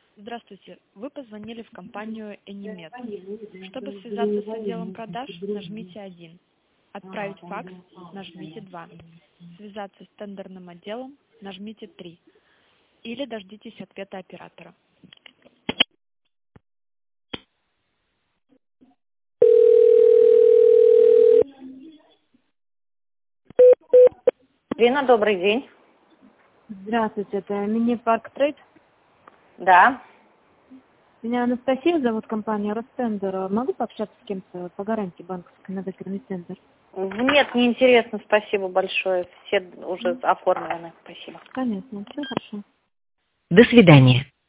Здравствуйте. Вы позвонили в компанию Энимед. Чтобы связаться с отделом продаж, нажмите 1. Отправить факс, нажмите 2. Связаться с тендерным отделом, нажмите 3. Или дождитесь ответа оператора. Лена, добрый день. Здравствуйте, это мини-парк трейд. Да. Меня Анастасия зовут, компания Ростендер. Могу пообщаться с кем-то по гарантии банковской на докерный тендер? Нет, не интересно, спасибо большое. Все уже оформлены. Спасибо. Понятно, все хорошо. До свидания.